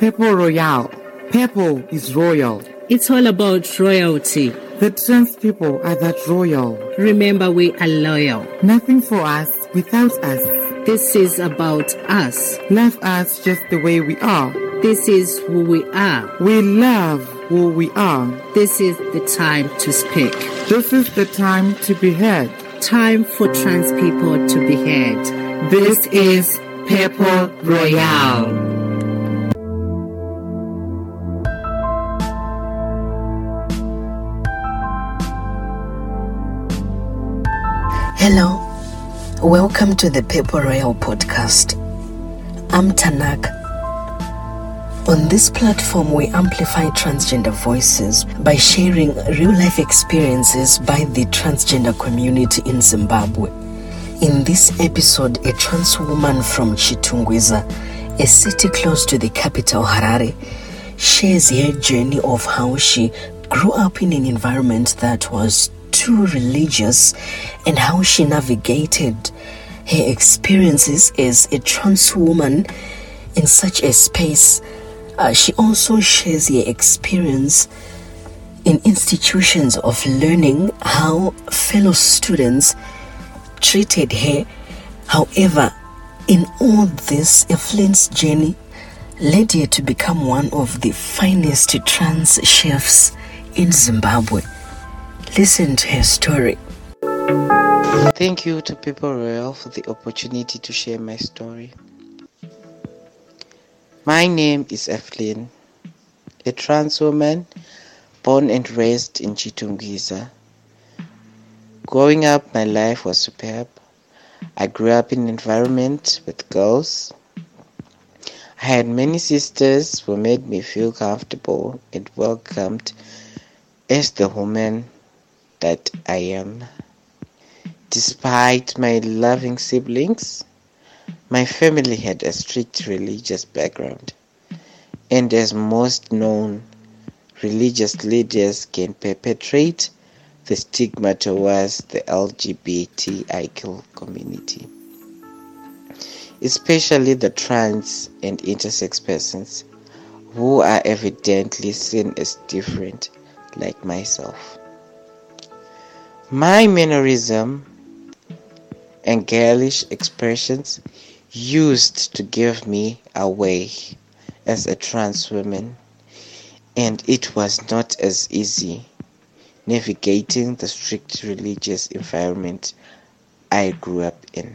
Purple Royale. Purple is royal. It's all about royalty. The trans people are that royal. Remember, we are loyal. Nothing for us without us. This is about us. Love us just the way we are. This is who we are. We love who we are. This is the time to speak. This is the time to be heard. Time for trans people to be heard. This is Purple Royale. Hello, welcome to the Purple Royale podcast. I'm Tanak. On this platform, we amplify transgender voices by sharing real-life experiences by the transgender community in Zimbabwe. In this episode, a trans woman from Chitungwiza, a city close to the capital Harare, shares her journey of how she grew up in an environment that was too religious and how she navigated her experiences as a trans woman in such a space. She also shares her experience in institutions of learning, how fellow students treated her. However, in all this, Eflyn's journey led her to become one of the finest trans chefs in Zimbabwe. Listen to her story. Thank you to Purple Royale for the opportunity to share my story. My name is Eflyn, a trans woman born and raised in Chitungwiza. Growing up, my life was superb. I grew up in an environment with girls. I had many sisters who made me feel comfortable and welcomed as the woman that I am. Despite my loving siblings, my family had a strict religious background, and as most known, religious leaders can perpetrate the stigma towards the LGBTIQ community, especially the trans and intersex persons who are evidently seen as different like myself. My mannerism and girlish expressions used to give me away as a trans woman, and it was not as easy navigating the strict religious environment I grew up in.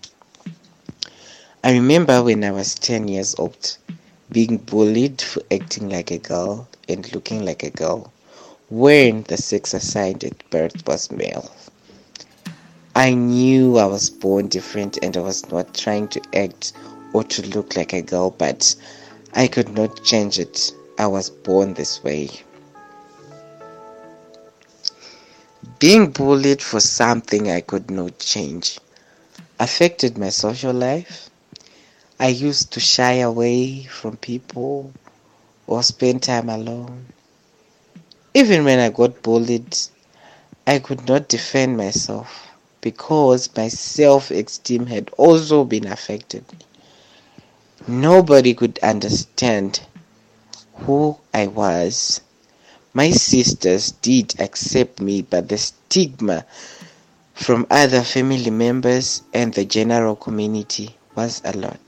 I remember when I was 10 years old, being bullied for acting like a girl and looking like a girl, when the sex assigned at birth was male. I knew I was born different and I was not trying to act or to look like a girl, but I could not change it. I was born this way. Being bullied for something I could not change affected my social life. I used to shy away from people or spend time alone. Even when I got bullied, I could not defend myself because my self-esteem had also been affected. Nobody could understand who I was. My sisters did accept me, but the stigma from other family members and the general community was a lot.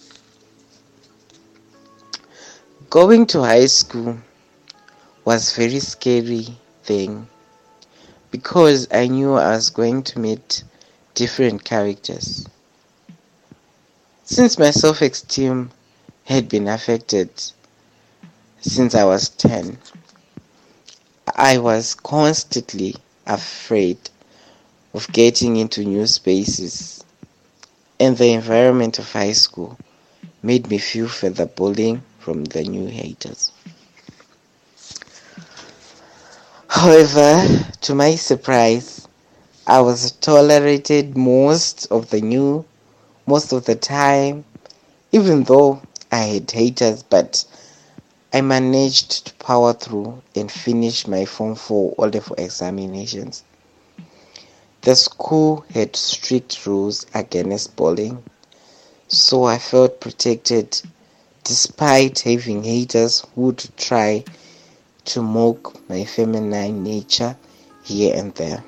Going to high school was a very scary thing because I knew I was going to meet different characters. Since my self-esteem had been affected since I was 10, I was constantly afraid of getting into new spaces, and the environment of high school made me feel further bullying from the new haters. However, to my surprise, I was tolerated most of the time, even though I had haters, but I managed to power through and finish my Form 4 O-Level examinations. The school had strict rules against bullying, so I felt protected despite having haters who would try to mock my feminine nature here and there.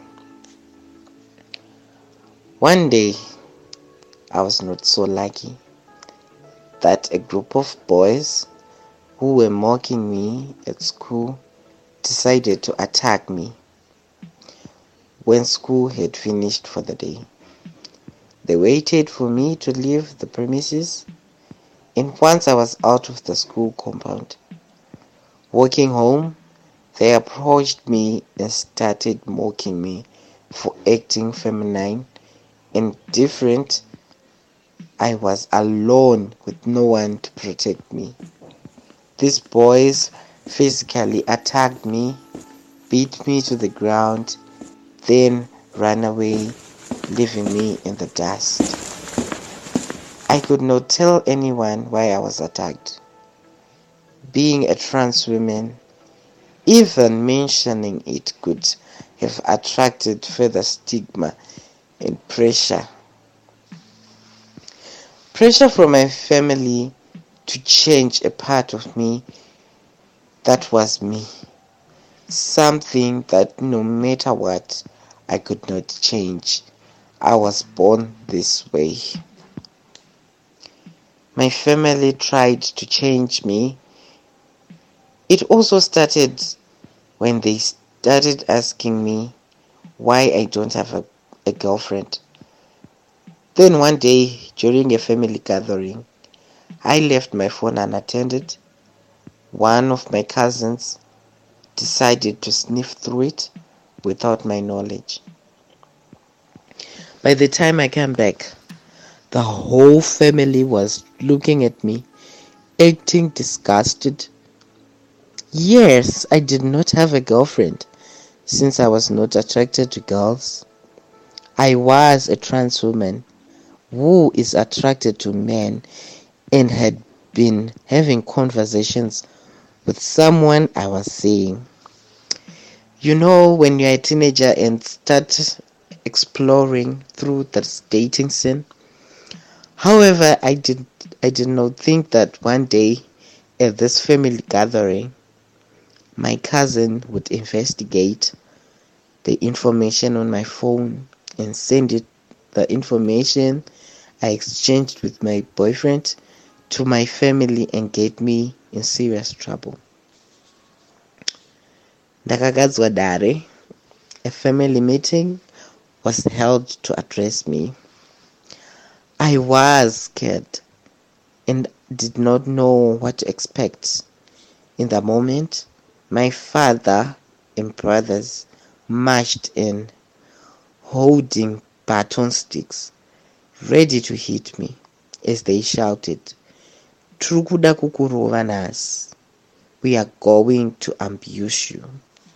One day, I was not so lucky that a group of boys who were mocking me at school decided to attack me when school had finished for the day. They waited for me to leave the premises, and once I was out of the school compound, walking home, they approached me and started mocking me for acting feminine and different. I was alone with no one to protect me. These boys physically attacked me, beat me to the ground, then ran away, leaving me in the dust. I could not tell anyone why I was attacked. Being a trans woman, even mentioning it could have attracted further stigma and pressure. Pressure from my family to change a part of me that was me. Something that no matter what, I could not change. I was born this way. My family tried to change me. It also started when they started asking me why I don't have a girlfriend. Then one day, during a family gathering, I left my phone unattended. One of my cousins decided to sniff through it without my knowledge. By the time I came back, the whole family was looking at me, acting disgusted. Yes, I did not have a girlfriend since I was not attracted to girls. I was a trans woman who is attracted to men and had been having conversations with someone I was seeing. You know, when you're a teenager and start exploring through the dating scene. However, I did not think that one day at this family gathering, my cousin would investigate the information on my phone and send it, the information I exchanged with my boyfriend, to my family and get me in serious trouble. Ndakagadzwa dare, a family meeting was held to address me. I was scared and did not know what to expect. In the moment, my father and brothers marched in, holding baton sticks, ready to hit me as they shouted, "Trukuda kukurova nasi. We are going to ambush you."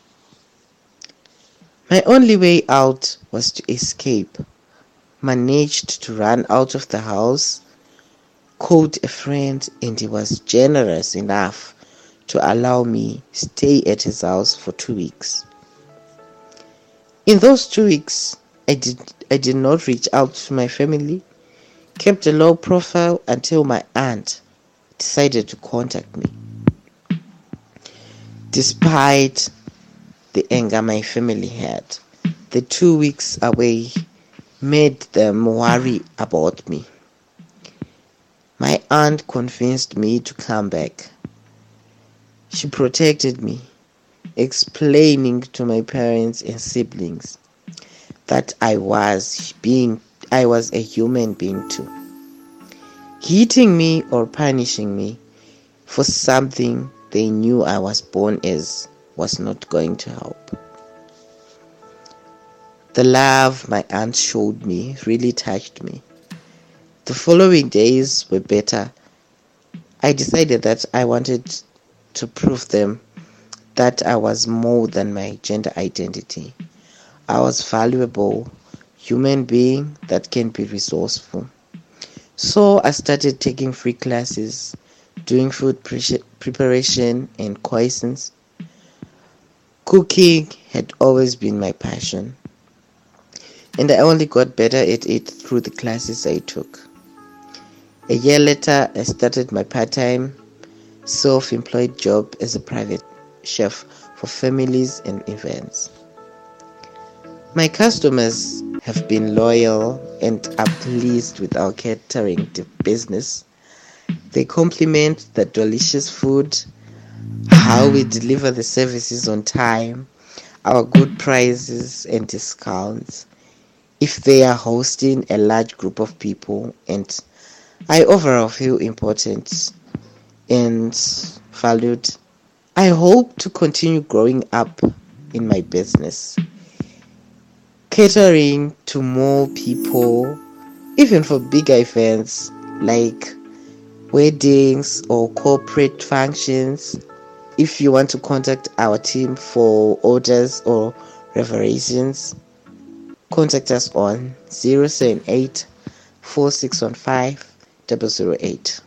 My only way out was to escape. Managed to run out of the house, called a friend, and he was generous enough to allow me stay at his house for 2 weeks. In those 2 weeks, I did not reach out to my family, kept a low profile until my aunt decided to contact me. Despite the anger my family had, the 2 weeks away made them worry about me. My aunt convinced me to come back. She protected me, explaining to my parents and siblings that I was a human being too. Hitting me or punishing me for something they knew I was born as was not going to help. The love my aunt showed me really touched me. The following days were better. I decided that I wanted to prove them that I was more than my gender identity. I was valuable, human being that can be resourceful. So I started taking free classes, doing food preparation and cuisines. Cooking had always been my passion, and I only got better at it through the classes I took. A year later, I started my part-time self-employed job as a private chef for families and events. My customers have been loyal and are pleased with our catering business. They compliment the delicious food, how we deliver the services on time, our good prices and discounts, if they are hosting a large group of people, and I overall feel important and valued. I hope to continue growing up in my business, catering to more people, even for bigger events like weddings or corporate functions. If you want to contact our team for orders or reservations, contact us on 078 4615 008.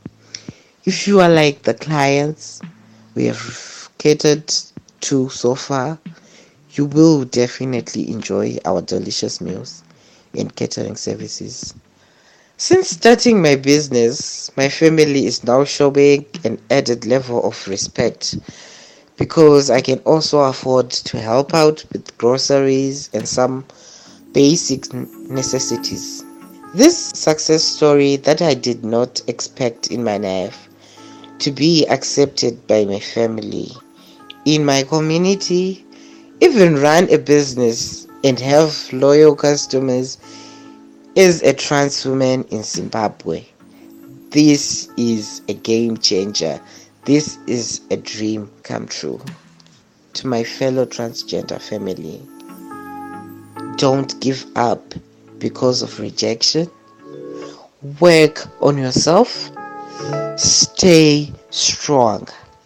If you are like the clients we have catered to so far, you will definitely enjoy our delicious meals and catering services. Since starting my business, my family is now showing an added level of respect because I can also afford to help out with groceries and some basic necessities. This success story that I did not expect in my life to be accepted by my family, in my community, even run a business and have loyal customers as a trans woman in Zimbabwe. This is a game changer. This is a dream come true. To my fellow transgender family, don't give up because of rejection. Work on yourself. Stay strong.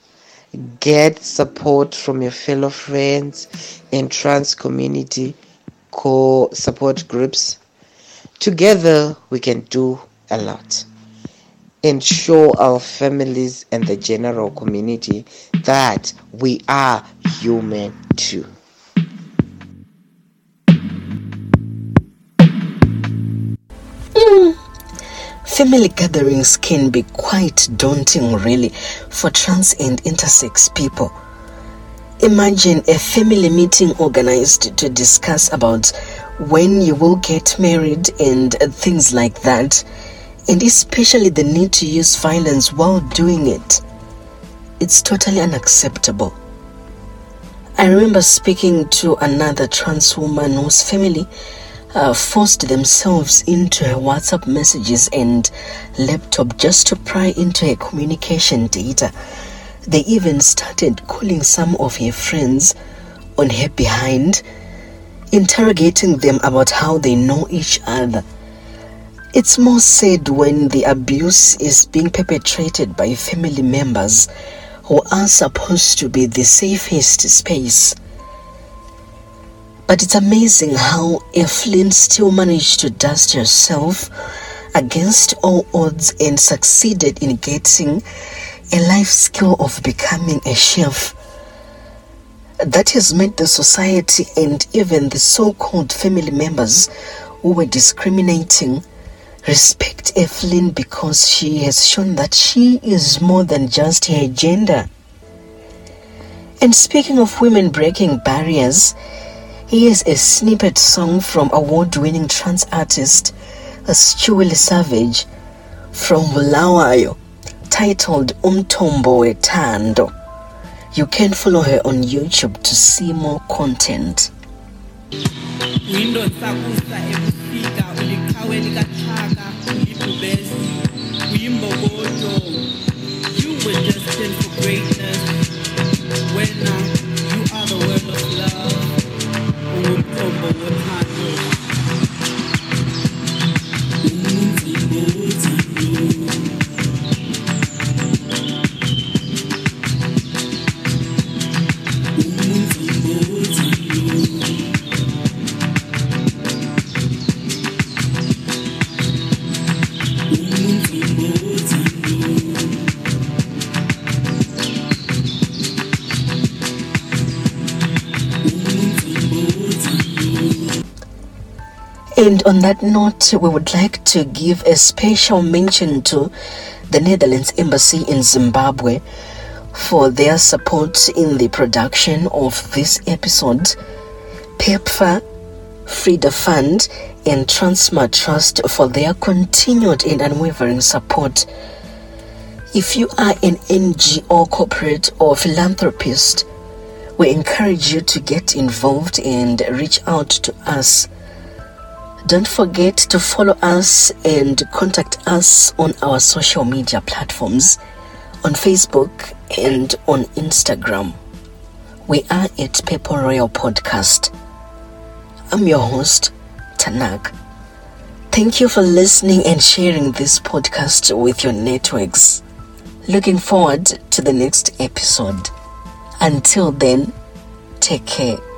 Get support from your fellow friends and trans community support groups. Together we can do a lot and show our families and the general community that we are human too. Family gatherings can be quite daunting, really, for trans and intersex people. Imagine a family meeting organized to discuss about when you will get married and things like that, and especially the need to use violence while doing it. It's totally unacceptable. I remember speaking to another trans woman whose family forced themselves into her WhatsApp messages and laptop just to pry into her communication data. They even started calling some of her friends on her behind, interrogating them about how they know each other. It's more sad when the abuse is being perpetrated by family members who are supposed to be the safest space. But it's amazing how Evelyn still managed to dust herself against all odds and succeeded in getting a life skill of becoming a chef. That has made the society and even the so-called family members who were discriminating respect Evelyn because she has shown that she is more than just her gender. And speaking of women breaking barriers, here's a snippet song from award-winning trans artist Stuwele Savage from Bulawayo, titled Umthombo Wethando. You can follow her on YouTube to see more content. You were destined for greatness. When you are the word of love. Umthombo Wethando. Umthombo Wethando. Umthombo Wethando. And on that note, we would like to give a special mention to the Netherlands Embassy in Zimbabwe for their support in the production of this episode, PEPFAR, Frida Fund, and Transma Trust for their continued and unwavering support. If you are an NGO, corporate, or philanthropist, we encourage you to get involved and reach out to us. Don't forget to follow us and contact us on our social media platforms, on Facebook and on Instagram. We are at Purple Royal Podcast. I'm your host, Tanak. Thank you for listening and sharing this podcast with your networks. Looking forward to the next episode. Until then, take care.